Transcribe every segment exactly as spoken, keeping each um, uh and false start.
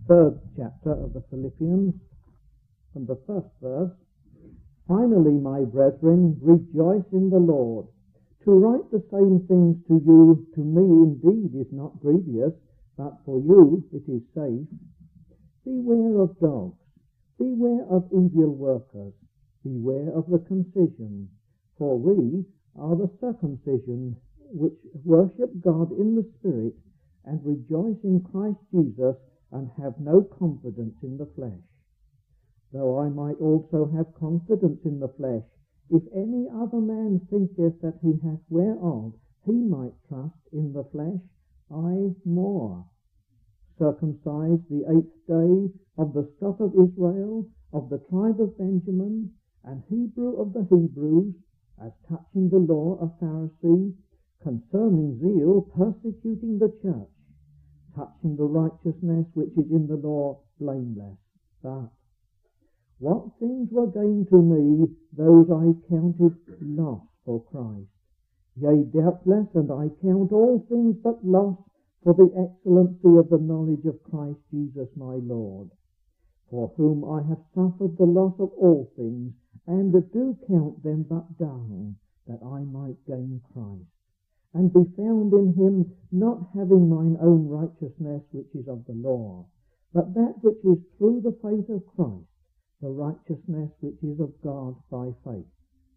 third chapter of the Philippians, from the first verse. Finally, my brethren, rejoice in the Lord. To write the same things to you, to me indeed is not grievous, but for you it is safe. Beware of dogs, beware of evil workers, beware of the concision, for we are the circumcision which worship God in the Spirit and rejoice in Christ Jesus and have no confidence in the flesh. Though I might also have confidence in the flesh, if any other man thinketh that he hath whereof he might trust in the flesh, I more. Circumcised the eighth day, of the stock of Israel, of the tribe of Benjamin, and Hebrew of the Hebrews, as touching the law a Pharisee, concerning zeal persecuting the church, touching the righteousness which is in the law blameless. But what things were gained to me, those I counted loss for Christ. Yea, doubtless, and I count all things but loss for the excellency of the knowledge of Christ Jesus my Lord, for whom I have suffered the loss of all things, and do count them but dung, that I might gain Christ, and be found in him, not having mine own righteousness which is of the law, but that which is through the faith of Christ, the righteousness which is of God by faith,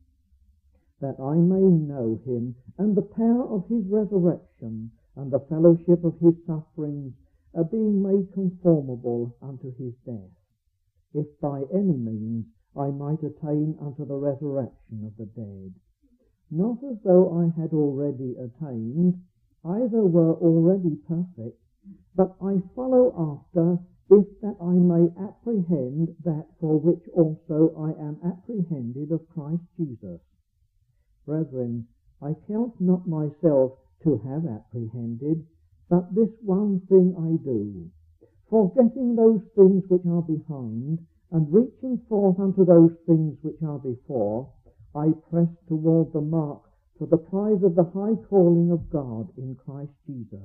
that I may know him, and the power of his resurrection, and the fellowship of his sufferings, are being made conformable unto his death, if by any means I might attain unto the resurrection of the dead. Not as though I had already attained, either were already perfect, but I follow after, if that I may apprehend that for which also I am apprehended of Christ Jesus. Brethren, I count not myself to have apprehended, but this one thing I do, forgetting those things which are behind, and reaching forth unto those things which are before, I press toward the mark for the prize of the high calling of God in Christ Jesus.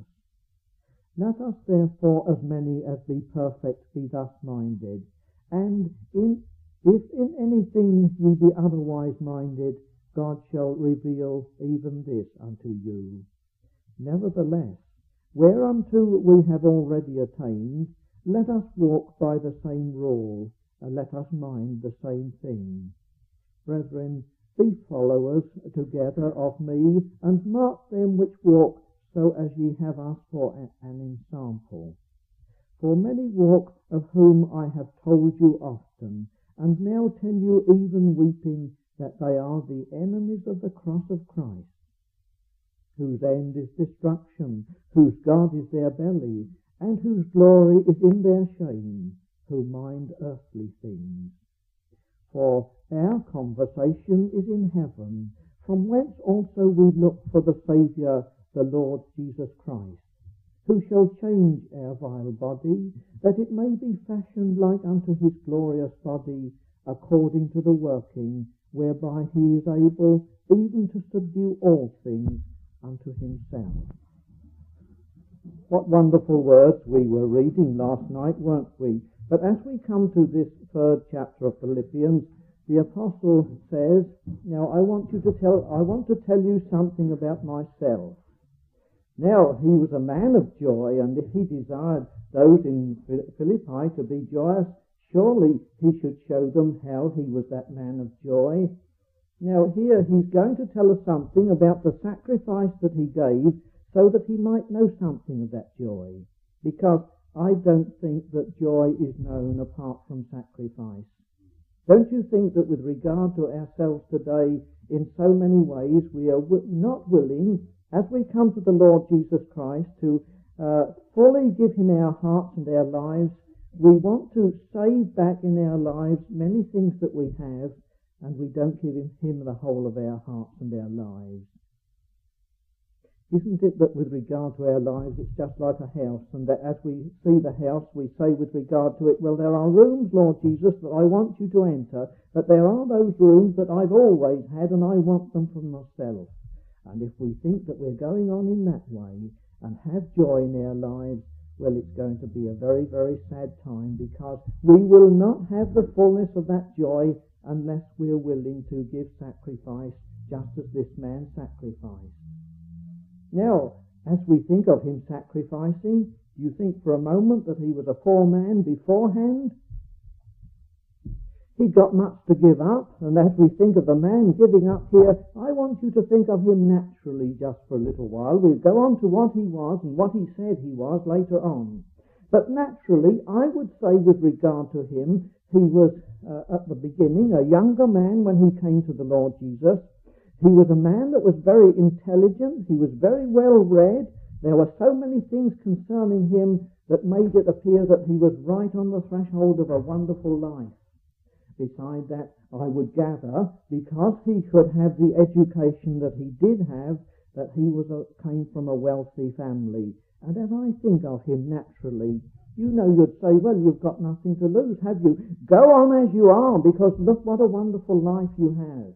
Let us therefore, as many as be perfect, be thus minded, and in, if in anything ye be otherwise minded, God shall reveal even this unto you. Nevertheless, whereunto we have already attained, let us walk by the same rule, and let us mind the same thing. Brethren, be followers together of me, and mark them which walk so as ye have us for an ensample. For many walk, of whom I have told you often, and now tell you even weeping, that they are the enemies of the cross of Christ, whose end is destruction, whose God is their belly, and whose glory is in their shame, who mind earthly things. For our conversation is in heaven, from whence also we look for the Saviour, the Lord Jesus Christ, who shall change our vile body, that it may be fashioned like unto his glorious body, according to the working whereby he is able even to subdue all things unto himself. What wonderful words we were reading last night, weren't we? But as we come to this third chapter of Philippians, the apostle says, now I want you to tell, I want to tell you something about myself. Now, he was a man of joy, and if he desired those in Philippi to be joyous, surely he should show them how he was that man of joy. Now, here he's going to tell us something about the sacrifice that he gave, so that he might know something of that joy. Because I don't think that joy is known apart from sacrifice. Don't you think that with regard to ourselves today, in so many ways, we are w- not willing, as we come to the Lord Jesus Christ, to uh, fully give him our hearts and our lives? We want to save back in our lives many things that we have, and we don't give him, him the whole of our hearts and our lives. Isn't it that with regard to our lives, it's just like a house, and that as we see the house, we say with regard to it, well, there are rooms, Lord Jesus, that I want you to enter, but there are those rooms that I've always had, and I want them for myself. And if we think that we're going on in that way, and have joy in our lives, well, it's going to be a very, very sad time, because we will not have the fullness of that joy unless we're willing to give sacrifice, just as this man sacrificed. Now, as we think of him sacrificing, do you think for a moment that he was a poor man beforehand? He got much to give up, and as we think of the man giving up here, I want you to think of him naturally just for a little while. We'll go on to what he was and what he said he was later on. But naturally, I would say with regard to him, he was uh, at the beginning a younger man when he came to the Lord Jesus. He was a man that was very intelligent. He was very well read. There were so many things concerning him that made it appear that he was right on the threshold of a wonderful life. Beside that, I would gather, because he could have the education that he did have, that he was a, came from a wealthy family. And as I think of him naturally, you know, you'd say, well, you've got nothing to lose, have you? Go on as you are, because look what a wonderful life you have.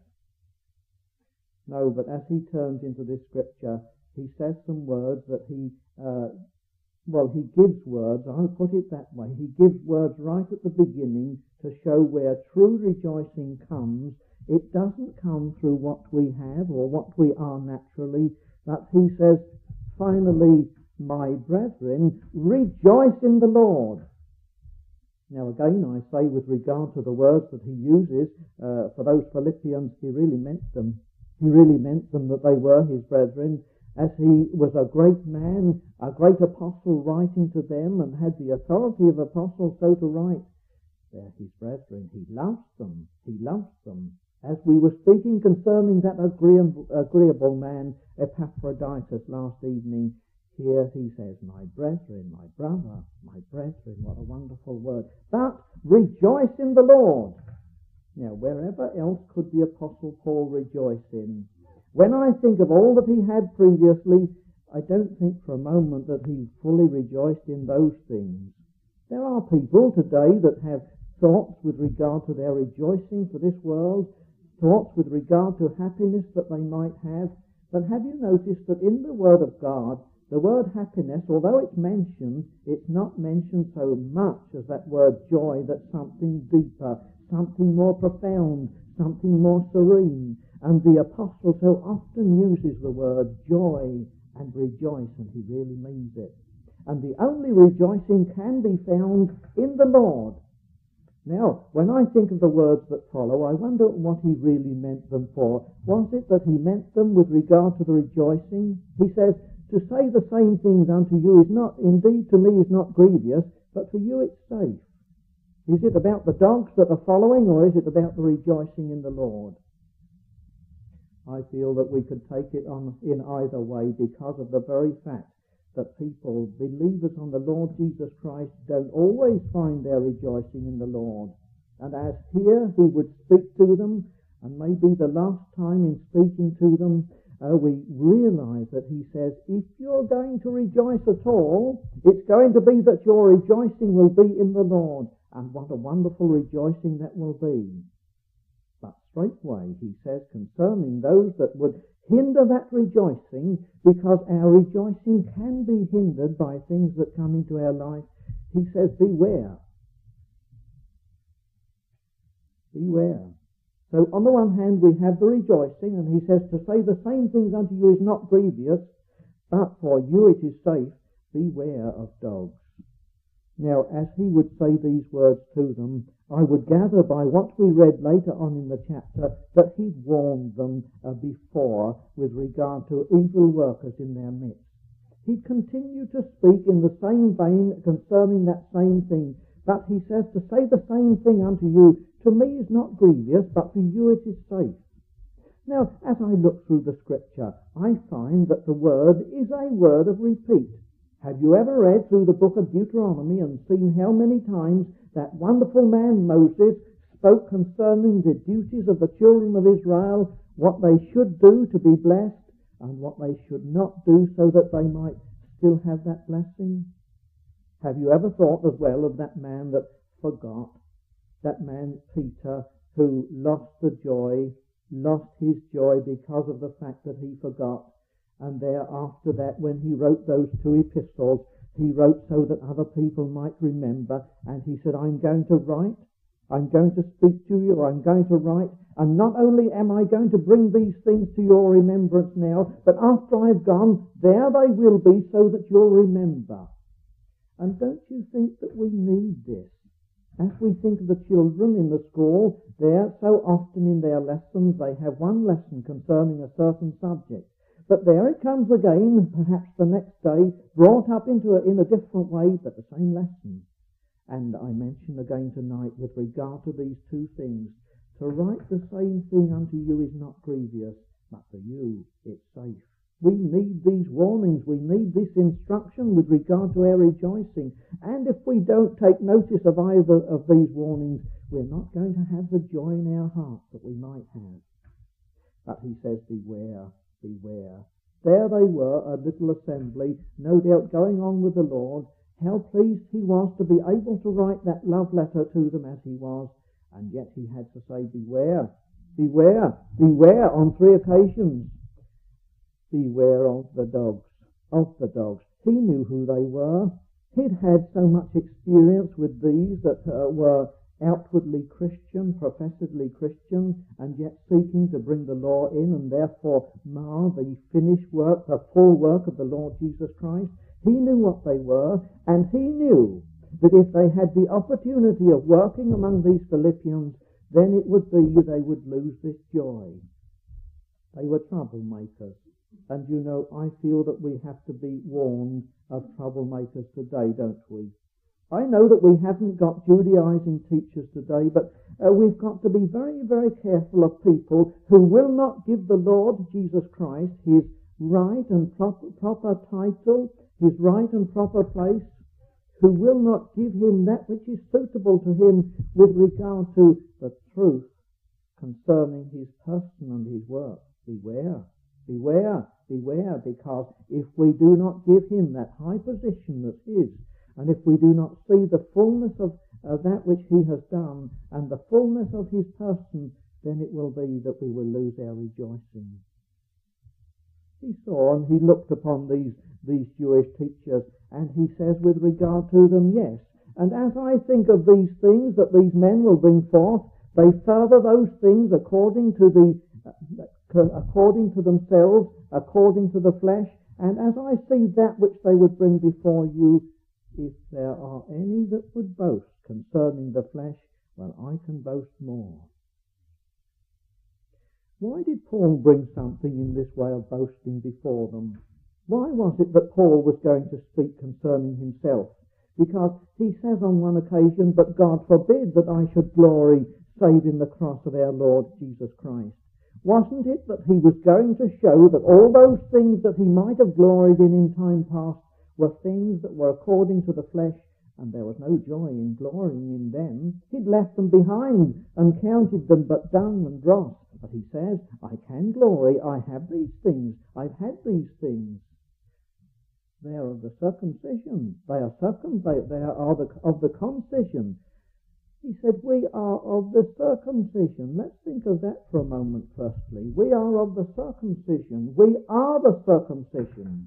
No, but as he turns into this scripture, he says some words that he, uh, well, he gives words, I'll put it that way. He gives words right at the beginning to show where true rejoicing comes. It doesn't come through what we have or what we are naturally, but he says, finally, my brethren, rejoice in the Lord. Now again, I say with regard to the words that he uses, uh, for those Philippians, he really meant them. He really meant them, that they were his brethren, as he was a great man, a great apostle writing to them, and had the authority of apostle so to write. They're his brethren. He loves them. He loves them. As we were speaking concerning that agreeable, agreeable man, Epaphroditus, last evening, here he says, my brethren, my brother, my brethren, what a wonderful word. But rejoice in the Lord. Now, wherever else could the Apostle Paul rejoice in? When I think of all that he had previously, I don't think for a moment that he fully rejoiced in those things. There are people today that have thoughts with regard to their rejoicing for this world, thoughts with regard to happiness that they might have. But have you noticed that in the Word of God, the word happiness, although it's mentioned, it's not mentioned so much as that word joy, that's something deeper, something more profound, something more serene. And the apostle so often uses the word joy and rejoice, and he really means it. And the only rejoicing can be found in the Lord. Now, when I think of the words that follow, I wonder what he really meant them for. Was it that he meant them with regard to the rejoicing? He says, to say the same things unto you is not, indeed to me is not grievous, but for you it's safe. Is it about the dogs that are following, or is it about the rejoicing in the Lord? I feel that we could take it on in either way, because of the very fact that people, believers on the Lord Jesus Christ, don't always find their rejoicing in the Lord. And as here he would speak to them, and maybe the last time in speaking to them, uh, we realize that he says, if you're going to rejoice at all, it's going to be that your rejoicing will be in the Lord. And what a wonderful rejoicing that will be. But straightway he says concerning those that would hinder that rejoicing, because our rejoicing can be hindered by things that come into our life, he says, beware. Beware. So on the one hand we have the rejoicing, and he says to say the same things unto you is not grievous, but for you it is safe. Beware of dogs. Now, as he would say these words to them, I would gather by what we read later on in the chapter that he'd warned them uh, before with regard to evil workers in their midst. He'd continue to speak in the same vein concerning that same thing, but he says to say the same thing unto you, to me is not grievous, but for you it is safe. Now, as I look through the scripture, I find that the word is a word of repeat. Have you ever read through the book of Deuteronomy and seen how many times that wonderful man Moses spoke concerning the duties of the children of Israel, what they should do to be blessed and what they should not do so that they might still have that blessing? Have you ever thought as well of that man that forgot, that man Peter, who lost the joy, lost his joy because of the fact that he forgot? And thereafter that, when he wrote those two epistles, he wrote so that other people might remember, and he said, I'm going to write, I'm going to speak to you, I'm going to write, and not only am I going to bring these things to your remembrance now, but after I've gone, there they will be so that you'll remember. And don't you think that we need this? As we think of the children in the school, there so often in their lessons they have one lesson concerning a certain subject. But there it comes again, perhaps the next day, brought up into a, in a different way, but the same lesson. And I mention again tonight with regard to these two things, to write the same thing unto you is not grievous, but for you it's safe. We need these warnings, we need this instruction with regard to our rejoicing. And if we don't take notice of either of these warnings, we're not going to have the joy in our hearts that we might have. But he says, beware, beware. There they were, a little assembly, no doubt going on with the Lord. How pleased he was to be able to write that love letter to them as he was. And yet he had to say, beware, beware, beware on three occasions. Beware of the dogs, of the dogs. He knew who they were. He'd had so much experience with these that uh, were outwardly Christian, professedly Christian, and yet seeking to bring the law in and therefore mar the finished work, the full work of the Lord Jesus Christ. He knew what they were, and he knew that if they had the opportunity of working among these Philippians, then it would be they would lose this joy. They were troublemakers. And you know, I feel that we have to be warned of troublemakers today, don't we? I know that we haven't got Judaizing teachers today, but uh, we've got to be very, very careful of people who will not give the Lord Jesus Christ his right and proper, proper title, his right and proper place, who will not give him that which is suitable to him with regard to the truth concerning his person and his work. Beware. Beware, beware, because if we do not give him that high position that's his, and if we do not see the fullness of uh, that which he has done, and the fullness of his person, then it will be that we will lose our rejoicing. He saw and he looked upon these, these Jewish teachers, and he says with regard to them, yes, and as I think of these things that these men will bring forth, they further those things according to the uh, according to themselves, according to the flesh, and as I see that which they would bring before you, if there are any that would boast concerning the flesh, well, I can boast more. Why did Paul bring something in this way of boasting before them? Why was it that Paul was going to speak concerning himself? Because he says on one occasion, but God forbid that I should glory save in the cross of our Lord Jesus Christ. Wasn't it that he was going to show that all those things that he might have gloried in in time past were things that were according to the flesh, and there was no joy in glorying in them? He'd left them behind and counted them but dung and dross. But he says, I can glory, I have these things, I've had these things. They are of the circumcision, they are circum, they, they are of the, of the concision. He said, we are of the circumcision. Let's think of that for a moment firstly. We are of the circumcision. We are the circumcision.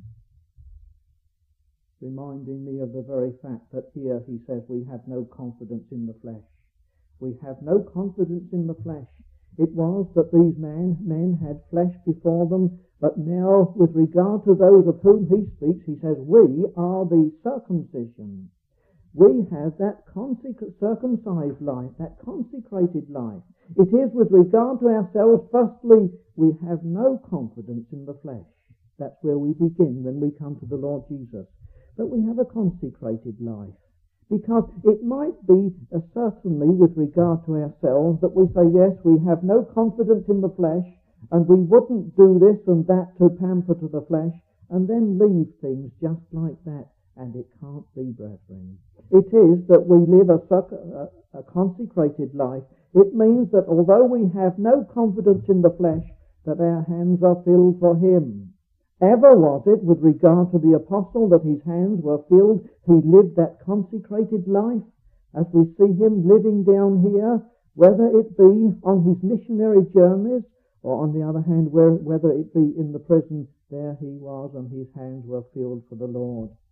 Reminding me of the very fact that here he says we have no confidence in the flesh. We have no confidence in the flesh. It was that these man, men had flesh before them, but now with regard to those of whom he speaks, he says, we are the circumcision. We have that consec- circumcised life, that consecrated life. It is with regard to ourselves, firstly, we have no confidence in the flesh. That's where we begin when we come to the Lord Jesus. But we have a consecrated life. Because it might be, uh, certainly with regard to ourselves, that we say, yes, we have no confidence in the flesh, and we wouldn't do this and that to pamper to the flesh, and then leave things just like that. And it can't be, brethren. It is that we live a, a, a consecrated life. It means that although we have no confidence in the flesh, that our hands are filled for him. Ever was it with regard to the apostle that his hands were filled. He lived that consecrated life as we see him living down here, whether it be on his missionary journeys or on the other hand, where, whether it be in the prison, there he was and his hands were filled for the Lord.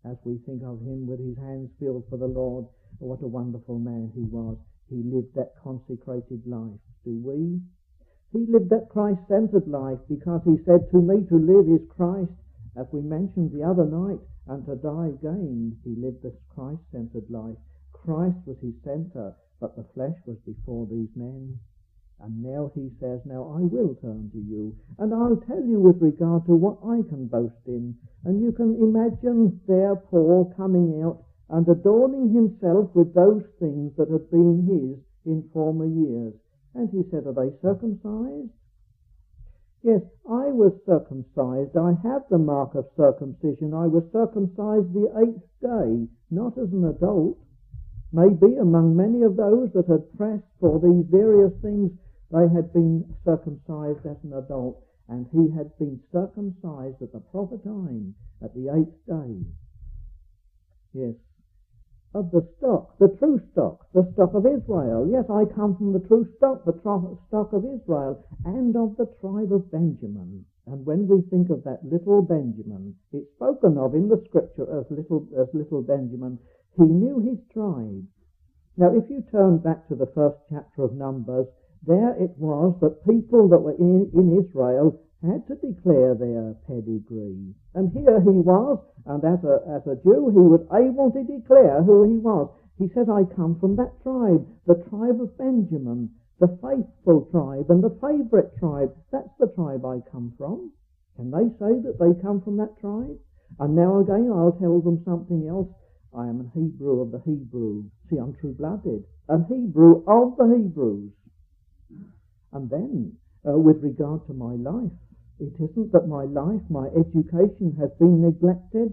as we think of him with his hands filled for the Lord. What a wonderful man he was. He lived that consecrated life. Do we? He lived that Christ-centered life, because he said, to me to live is Christ, as we mentioned the other night, and to die gain. He lived this Christ-centered life. Christ was his center, but the flesh was before these men. And now he says, now I will turn to you, and I'll tell you with regard to what I can boast in. And you can imagine there Paul coming out and adorning himself with those things that had been his in former years. And he said, are they circumcised? Yes, I was circumcised. I have the mark of circumcision. I was circumcised the eighth day, not as an adult. Maybe among many of those that had pressed for these various things, they had been circumcised as an adult, and he had been circumcised at the proper time, at the eighth day. Yes, of the stock, the true stock, the stock of Israel. Yes, I come from the true stock, the tro- stock of Israel, and of the tribe of Benjamin. And when we think of that little Benjamin, it's spoken of in the scripture as little, as little Benjamin. He knew his tribe. Now, if you turn back to the first chapter of Numbers, there it was that people that were in, in Israel had to declare their pedigree. And here he was, and as a, as a Jew, he was able to declare who he was. He said, I come from that tribe, the tribe of Benjamin, the faithful tribe and the favourite tribe. That's the tribe I come from. Can they say that they come from that tribe? And now again, I'll tell them something else. I am a Hebrew of the Hebrew. See, I'm true-blooded. An Hebrew of the Hebrews. And then, uh, with regard to my life, it isn't that my life, my education has been neglected.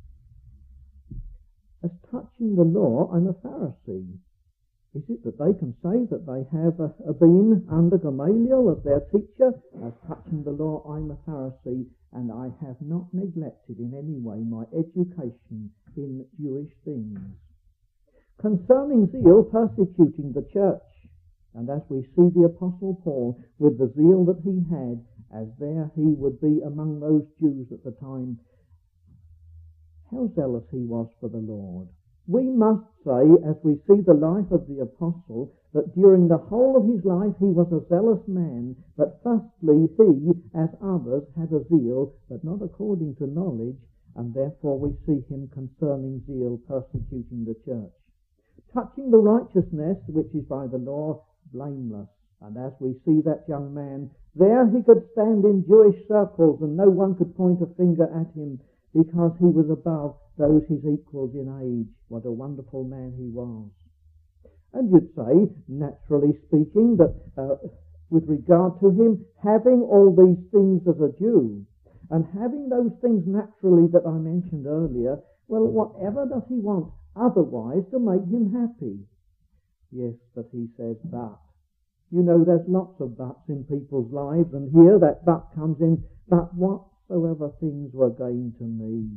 As touching the law, I'm a Pharisee. Is it that they can say that they have uh, been under Gamaliel as their teacher? As touching the law, I'm a Pharisee, and I have not neglected in any way my education in Jewish things. Concerning zeal, persecuting the church. And as we see the Apostle Paul, with the zeal that he had, as there he would be among those Jews at the time, how zealous he was for the Lord. We must say, as we see the life of the Apostle, that during the whole of his life he was a zealous man, but firstly he, as others, had a zeal, but not according to knowledge, and therefore we see him concerning zeal persecuting the church. Touching the righteousness which is by the law, blameless. And as we see that young man, there he could stand in Jewish circles and no one could point a finger at him because he was above those his equals in age. What a wonderful man he was. And you'd say, naturally speaking, that uh, with regard to him, having all these things as a Jew, and having those things naturally that I mentioned earlier, well, whatever does he want otherwise to make him happy? Yes, but he says, but. You know, there's lots of buts in people's lives, and here that but comes in, but whatsoever things were gain to me.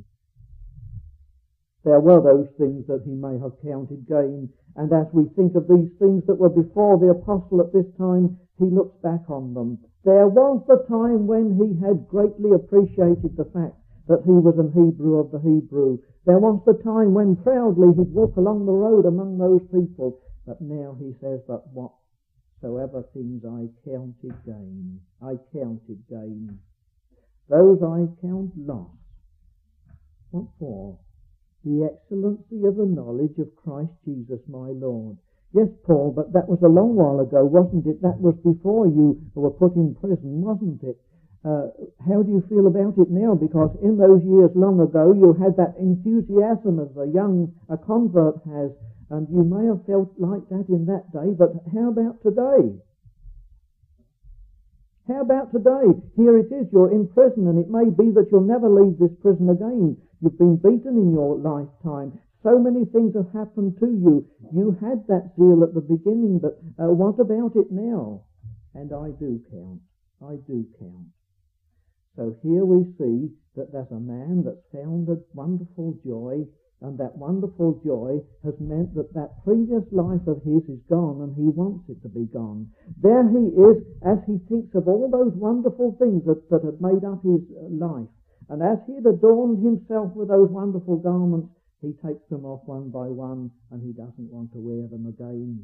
There were those things that he may have counted gain, and as we think of these things that were before the apostle at this time, he looks back on them. There was the time when he had greatly appreciated the fact that he was an Hebrew of the Hebrew. There was the time when proudly he'd walk along the road among those people. But now he says, but whatsoever things I counted gain, I counted gain. Those I count loss. What for? The excellency of the knowledge of Christ Jesus my Lord. Yes, Paul, but that was a long while ago, wasn't it? That was before you were put in prison, wasn't it? Uh, how do you feel about it now? Because in those years long ago, you had that enthusiasm as a young a convert has, and you may have felt like that in that day, but how about today? How about today? Here it is, you're in prison, and it may be that you'll never leave this prison again. You've been beaten in your lifetime. So many things have happened to you. You had that zeal at the beginning, but uh, what about it now? And I do count. I do count. So here we see that there's a man that's found a wonderful joy, and that wonderful joy has meant that that previous life of his is gone, and he wants it to be gone. There he is, as he thinks of all those wonderful things that, that had made up his life, And as he had adorned himself with those wonderful garments, he takes them off one by one, and he doesn't want to wear them again.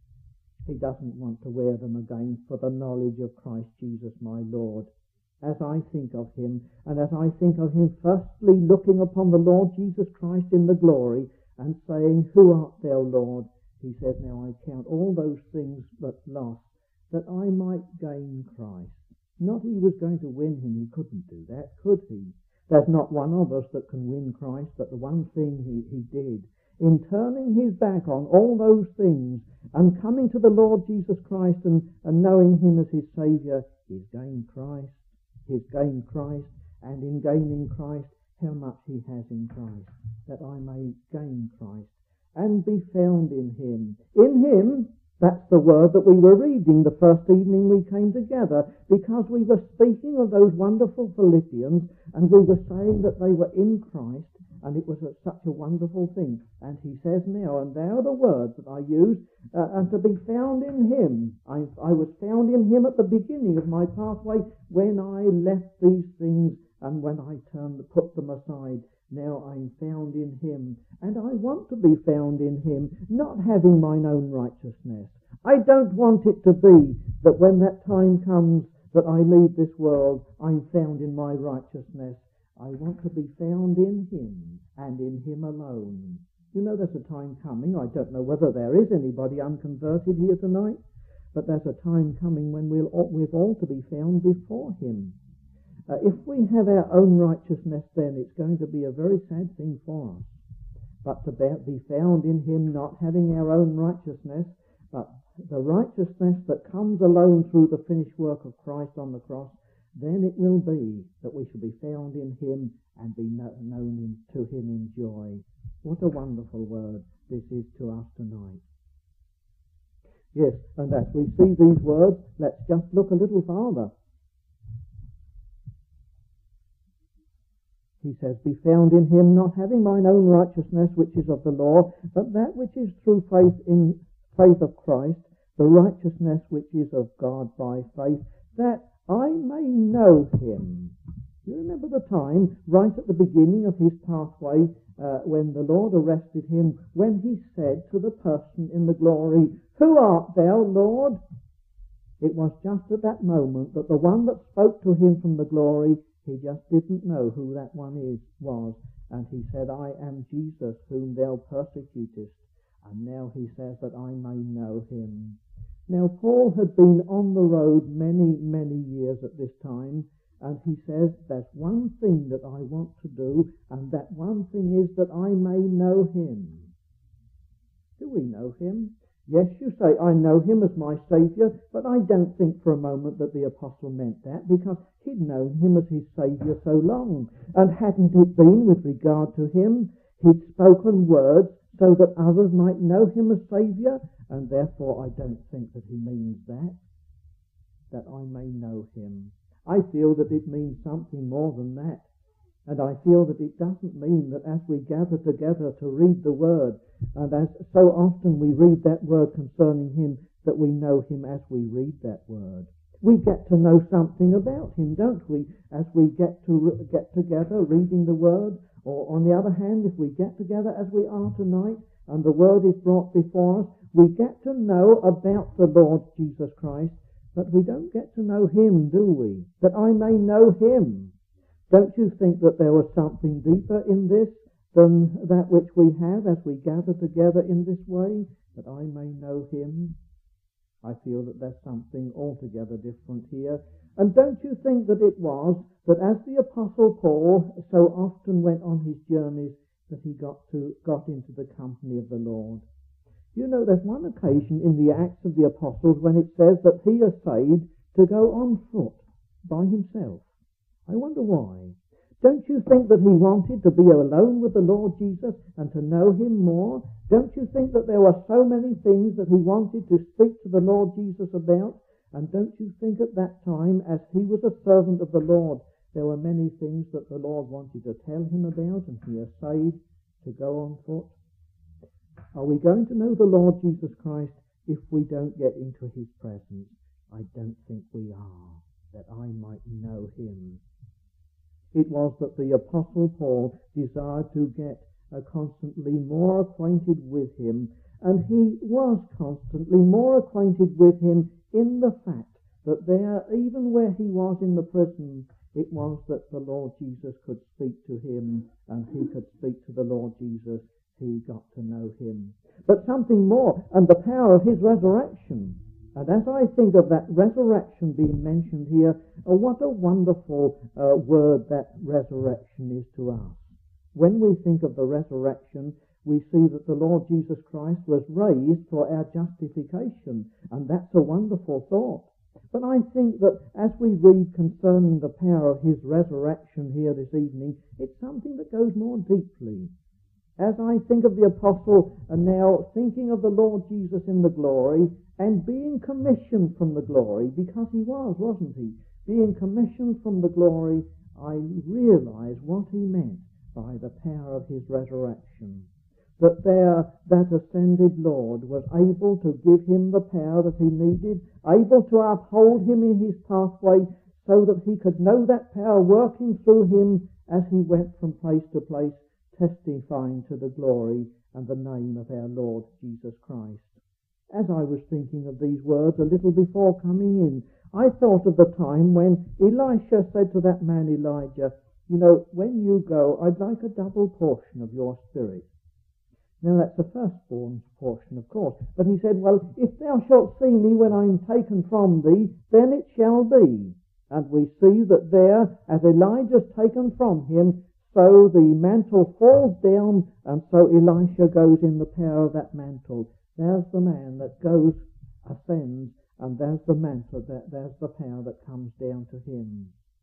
He doesn't want to wear them again for the knowledge of Christ Jesus my Lord. As I think of him, and as I think of him firstly looking upon the Lord Jesus Christ in the glory and saying, "Who art thou, Lord?" he says, "Now I count all those things but loss, that I might gain Christ." Not he was going to win him. He couldn't do that, could he? There's not one of us that can win Christ, but the one thing he, he did, in turning his back on all those things and coming to the Lord Jesus Christ and, and knowing him as his Saviour, he's gained Christ. He's gained Christ, and in gaining Christ, how much he has in Christ, that I may gain Christ and be found in him. In him, that's the word that we were reading the first evening we came together, because we were speaking of those wonderful Philippians, and we were saying that they were in Christ, and it was such a wonderful thing. And he says now, and thou the words that I use, uh, and to be found in him. I, I was found in him at the beginning of my pathway when I left these things and when I turned, put them aside. Now I'm found in him, and I want to be found in him, not having mine own righteousness. I don't want it to be that when that time comes that I leave this world, I'm found in my righteousness. I want to be found in him, and in him alone. You know there's a time coming, I don't know whether there is anybody unconverted here tonight, but there's a time coming when we'll, we've all to be found before him. Uh, if we have our own righteousness, then it's going to be a very sad thing for us. But to be found in him, not having our own righteousness, but the righteousness that comes alone through the finished work of Christ on the cross, then it will be that we shall be found in him and be known in, to him in joy. What a wonderful word this is to us tonight. Yes, and as we see these words, let's just look a little farther. He says, "Be found in him, not having mine own righteousness, which is of the law, but that which is through faith in faith of Christ, the righteousness which is of God by faith, that I may know him." You remember the time, right at the beginning of his pathway, uh, when the Lord arrested him, when he said to the person in the glory, "Who art thou, Lord?" It was just at that moment that the one that spoke to him from the glory, he just didn't know who that one is, was. And he said, "I am Jesus whom thou persecutest." And now he says that I may know him. Now Paul had been on the road many, many years at this time, and he says, "There's one thing that I want to do, and that one thing is that I may know him." Do we know him? Yes, you say, "I know him as my Saviour," but I don't think for a moment that the apostle meant that, because he'd known him as his Saviour so long. And hadn't it been with regard to him, he'd spoken words so that others might know him as Saviour, and therefore I don't think that he means that, that I may know him. I feel that it means something more than that. And I feel that it doesn't mean that as we gather together to read the Word, and as so often we read that Word concerning him, that we know him as we read that Word. We get to know something about him, don't we, as we get to re- get together reading the Word? Or on the other hand, if we get together as we are tonight, and the Word is brought before us, we get to know about the Lord Jesus Christ, but we don't get to know him, do we? That I may know him. Don't you think that there was something deeper in this than that which we have as we gather together in this way? That I may know him. I feel that there's something altogether different here. And don't you think that it was that as the Apostle Paul so often went on his journeys, that he got to got into the company of the Lord? You know, there's one occasion in the Acts of the Apostles when it says that he essayed to go on foot by himself. I wonder why. Don't you think that he wanted to be alone with the Lord Jesus and to know him more? Don't you think that there were so many things that he wanted to speak to the Lord Jesus about? And don't you think at that time, as he was a servant of the Lord, there were many things that the Lord wanted to tell him about, and he essayed to go on foot? Are we going to know the Lord Jesus Christ if we don't get into his presence? I don't think we are, that I might know him. it was that the Apostle Paul desired to get uh, constantly more acquainted with him, and he was constantly more acquainted with him in the fact that there, even where he was in the prison, it was that the Lord Jesus could speak to him, and he could speak to the Lord Jesus. He got to know him. But something more, and the power of his resurrection. And as I think of that resurrection being mentioned here, oh, what a wonderful uh, word that resurrection is to us. When we think of the resurrection, we see that the Lord Jesus Christ was raised for our justification, and that's a wonderful thought. But I think that as we read concerning the power of his resurrection here this evening, it's something that goes more deeply. As I think of the apostle and now thinking of the Lord Jesus in the glory and being commissioned from the glory, because he was, wasn't he? Being commissioned from the glory, I realize what he meant by the power of his resurrection. That there, that ascended Lord was able to give him the power that he needed, able to uphold him in his pathway so that he could know that power working through him as he went from place to place, testifying to the glory and the name of our Lord Jesus Christ. As I was thinking of these words a little before coming in, I thought of the time when Elisha said to that man Elijah, you know, when you go, I'd like a double portion of your spirit. Now that's the firstborn's portion, of course. But he said, well, if thou shalt see me when I am taken from thee, then it shall be. And we see that there, as Elijah's taken from him, so the mantle falls down, and so Elisha goes in the power of that mantle. There's the man that goes, ascends, and there's the mantle, that there's the power that comes down to him.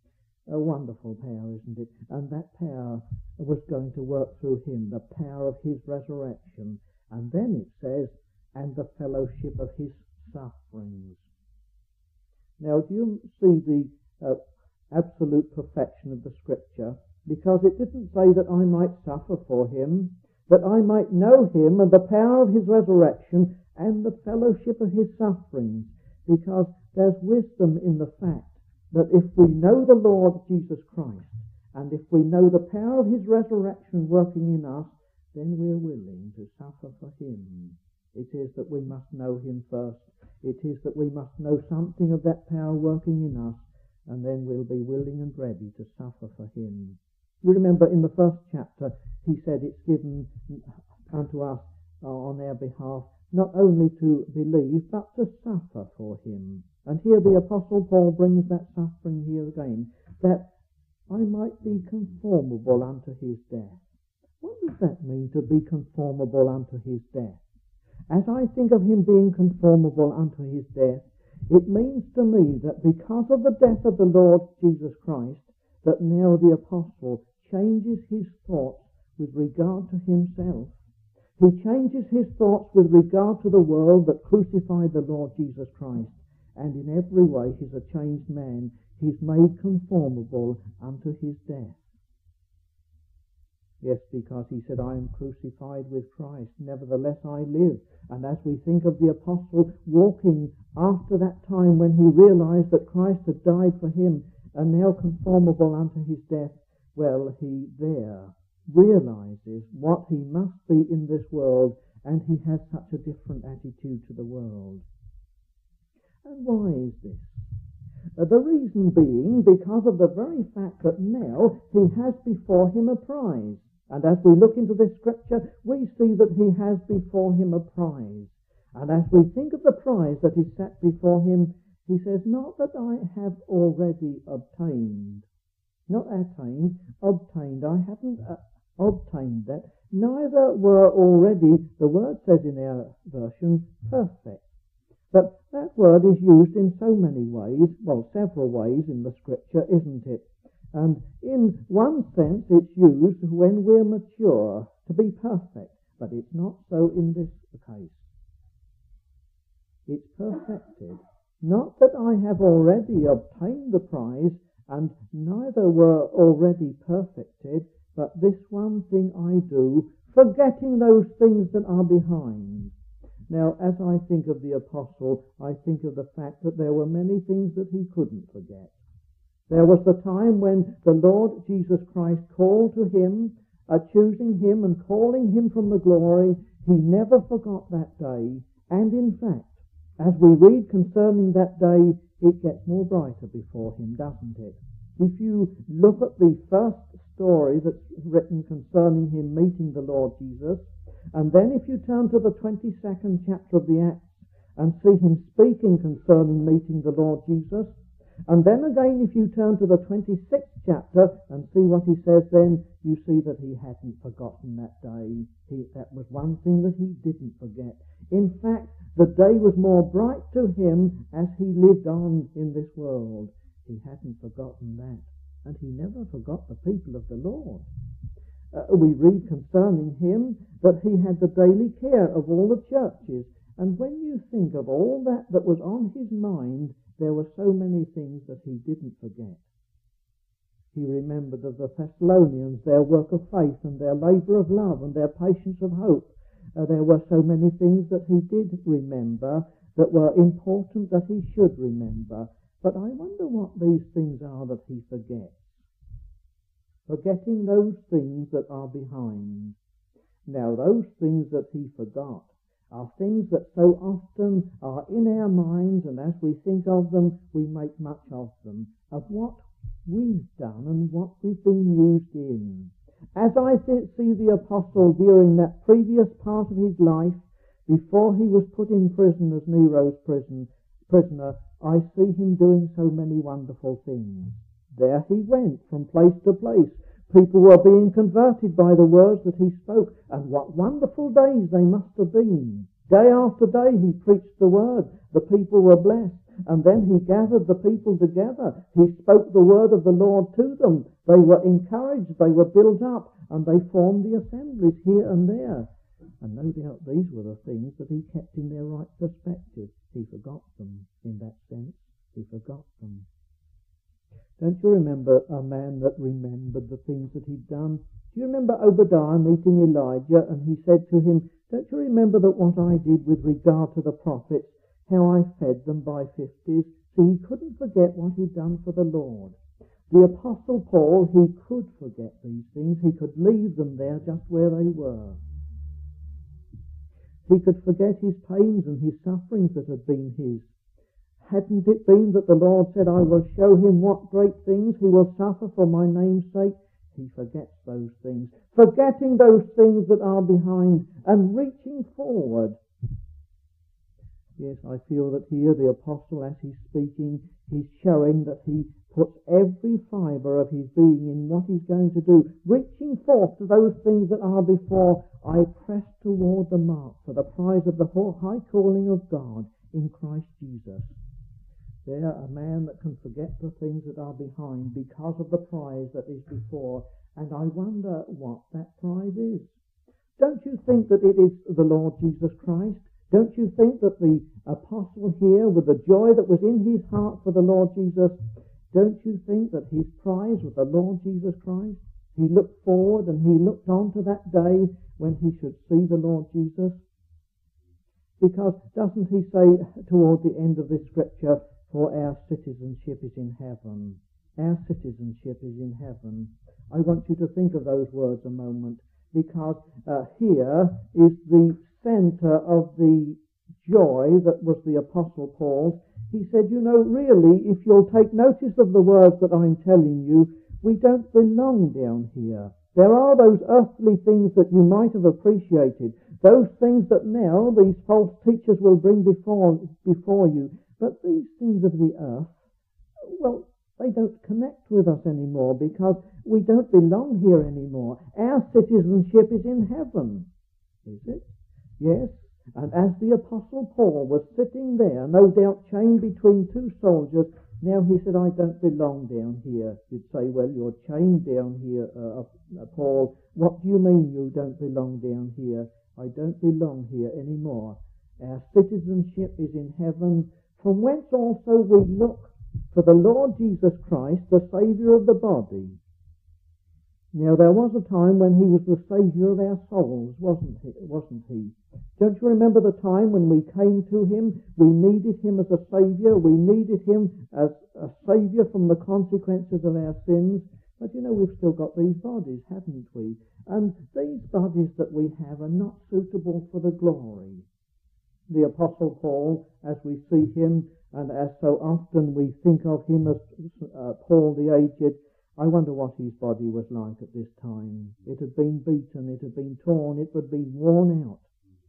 A wonderful power, isn't it? And that power was going to work through him, the power of his resurrection. And then it says, and the fellowship of his sufferings. Now, do you see the uh, absolute perfection of the Scripture? Because it didn't say that I might suffer for him, that I might know him and the power of his resurrection and the fellowship of his sufferings. Because there's wisdom in the fact that if we know the Lord Jesus Christ, and if we know the power of his resurrection working in us, then we're willing to suffer for him. It is that we must know him first. It is that we must know something of that power working in us, and then we'll be willing and ready to suffer for him. You remember in the first chapter, he said it's given unto us uh, on our behalf not only to believe, but to suffer for him. And here the Apostle Paul brings that suffering here again, that I might be conformable unto his death. What does that mean, to be conformable unto his death? As I think of him being conformable unto his death, it means to me that because of the death of the Lord Jesus Christ, that now the Apostle changes his thoughts with regard to himself. He changes his thoughts with regard to the world that crucified the Lord Jesus Christ. And in every way he's a changed man. He's made conformable unto his death. Yes, because he said, I am crucified with Christ, nevertheless I live. And as we think of the apostle walking after that time when he realized that Christ had died for him and now conformable unto his death, well, he there realizes what he must be in this world, and he has such a different attitude to the world. And why is this? Uh, the reason being because of the very fact that now he has before him a prize. And as we look into this scripture, we see that he has before him a prize. And as we think of the prize that is set before him, he says, not that I have already obtained. Not attained, obtained. I haven't uh, obtained that. Neither were already, the word says in our version, perfect. But that word is used in so many ways, well, several ways in the scripture, isn't it? And in one sense it's used when we're mature, to be perfect, but it's not so in this case. It's perfected. Not that I have already obtained the prize, and neither were already perfected, but this one thing I do, forgetting those things that are behind. Now, as I think of the apostle, I think of the fact that there were many things that he couldn't forget. There was the time when the Lord Jesus Christ called to him, uh, choosing him and calling him from the glory. He never forgot that day. And in fact, as we read concerning that day, it gets more brighter before him, doesn't it? If you look at the first story that's written concerning him meeting the Lord Jesus, and then if you turn to the twenty-second chapter of the Acts and see him speaking concerning meeting the Lord Jesus, and then again if you turn to the twenty-sixth chapter and see what he says then, you see that he hadn't forgotten that day. He, that was one thing that he didn't forget. In fact, the day was more bright to him as he lived on in this world. He hadn't forgotten that. And he never forgot the people of the Lord. Uh, we read concerning him that he had the daily care of all the churches. And when you think of all that that was on his mind, there were so many things that he didn't forget. He remembered of the Thessalonians, their work of faith and their labour of love and their patience of hope. Uh, there were so many things that he did remember that were important that he should remember. But I wonder what these things are that he forgets. Forgetting those things that are behind. Now, those things that he forgot are things that so often are in our minds, and as we think of them, we make much of them, of what we've done and what we've been used in. As I see the apostle during that previous part of his life, before he was put in prison as Nero's prison, prisoner, I see him doing so many wonderful things. There he went from place to place. People were being converted by the words that he spoke, and what wonderful days they must have been. Day after day he preached the word. The people were blessed, and then he gathered the people together. He spoke the word of the Lord to them. They were encouraged, they were built up, and they formed the assemblies here and there. And no doubt these were the things that he kept in their right perspective. He forgot them in that sense. He forgot them. Don't you remember a man that remembered the things that he'd done? Do you remember Obadiah meeting Elijah, and he said to him, don't you remember that what I did with regard to the prophets, how I fed them by fifties? See, he couldn't forget what he'd done for the Lord. The Apostle Paul, he could forget these things. He could leave them there just where they were. He could forget his pains and his sufferings that had been his. Hadn't it been that the Lord said, I will show him what great things he will suffer for my name's sake? He forgets those things. Forgetting those things that are behind and reaching forward. Yes, I feel that here the apostle, as he's speaking, he's showing that he puts every fibre of his being in what he's going to do, reaching forth to those things that are before. I press toward the mark for the prize of the high calling of God in Christ Jesus. There, a man that can forget the things that are behind because of the prize that is before, and I wonder what that prize is. Don't you think that it is the Lord Jesus Christ? Don't you think that the apostle here, with the joy that was in his heart for the Lord Jesus, don't you think that his prize was the Lord Jesus Christ? He looked forward and he looked on to that day when he should see the Lord Jesus. Because doesn't he say toward the end of this scripture, for our citizenship is in heaven. Our citizenship is in heaven. I want you to think of those words a moment, because uh, here is the centre of the joy that was the Apostle Paul's. He said, you know, really, if you'll take notice of the words that I'm telling you, we don't belong down here. There are those earthly things that you might have appreciated, those things that now these false teachers will bring before, before you. But these things of the earth, well, they don't connect with us anymore because we don't belong here anymore. Our citizenship is in heaven. Is it? Yes. And as the Apostle Paul was sitting there, no doubt chained between two soldiers, now he said, I don't belong down here. You'd say, well, you're chained down here, uh, uh, Paul. What do you mean you don't belong down here? I don't belong here anymore. Our citizenship is in heaven, from whence also we look for the Lord Jesus Christ, the Saviour of the body. Now, there was a time when he was the Saviour of our souls, wasn't he? Wasn't he? Don't you remember the time when we came to him? We needed him as a Saviour. We needed him as a Saviour from the consequences of our sins. But you know, we've still got these bodies, haven't we? And these bodies that we have are not suitable for the glory. The Apostle Paul, as we see him, and as so often we think of him as uh, Paul the Aged, I wonder what his body was like at this time. It had been beaten, it had been torn, it would be worn out.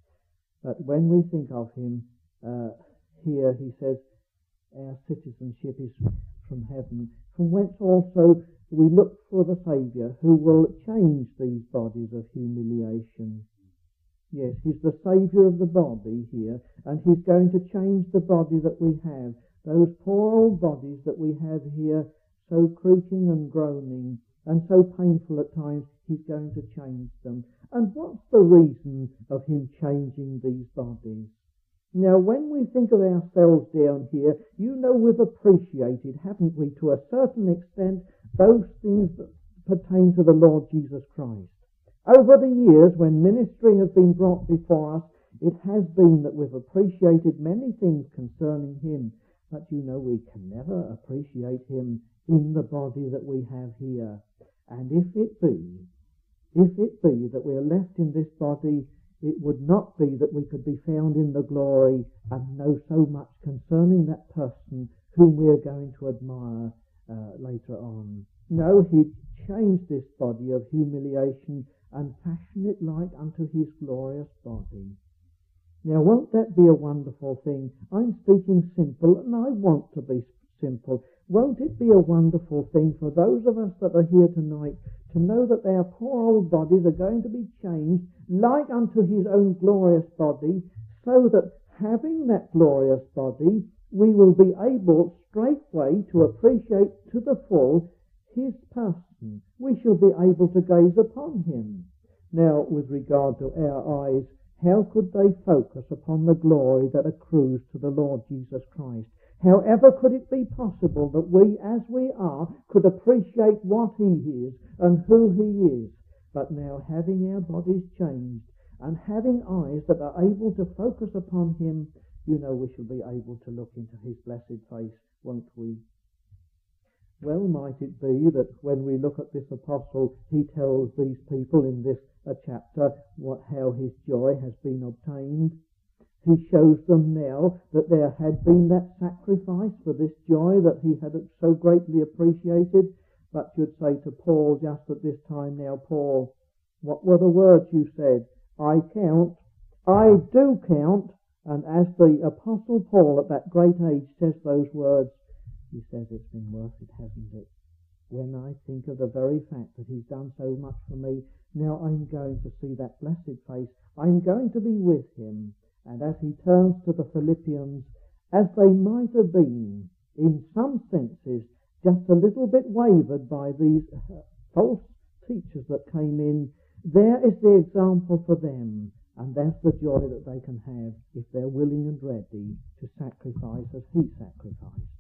But when we think of him, uh, here he says, our citizenship is from heaven, from whence also we look for the Saviour who will change these bodies of humiliation. Yes, he's the Saviour of the body here, and he's going to change the body that we have. Those poor old bodies that we have here, so creaking and groaning, and so painful at times, he's going to change them. And what's the reason of him changing these bodies? Now, when we think of ourselves down here, you know we've appreciated, haven't we, to a certain extent, those things that pertain to the Lord Jesus Christ. Over the years, when ministry has been brought before us, it has been that we've appreciated many things concerning him, but you know we can never appreciate him in the body that we have here. And if it be, if it be that we are left in this body, it would not be that we could be found in the glory and know so much concerning that person whom we are going to admire uh, later on. No, he changed this body of humiliation and fashioned it like unto his glorious body. Now, won't that be a wonderful thing? I'm speaking simple, and I want to be simple. Won't it be a wonderful thing for those of us that are here tonight to know that our poor old bodies are going to be changed like unto his own glorious body, so that having that glorious body, we will be able straightway to appreciate to the full his person. We shall be able to gaze upon him. Now, with regard to our eyes, how could they focus upon the glory that accrues to the Lord Jesus Christ? However could it be possible that we, as we are, could appreciate what he is and who he is? But now, having our bodies changed and having eyes that are able to focus upon him, you know we shall be able to look into his blessed face, won't we? Well, might it be that when we look at this apostle, he tells these people in this uh, chapter what, how his joy has been obtained. He shows them now that there had been that sacrifice for this joy that he had so greatly appreciated. But you'd say to Paul just at this time, now, Paul, what were the words you said? I count, I do count. And as the Apostle Paul at that great age says those words, he says it's been worth it, hasn't it? When I think of the very fact that he's done so much for me, now I'm going to see that blessed face. I'm going to be with him. And as he turns to the Philippians, as they might have been, in some senses, just a little bit wavered by these false teachers that came in, there is the example for them, and that's the joy that they can have if they're willing and ready to sacrifice as he sacrificed.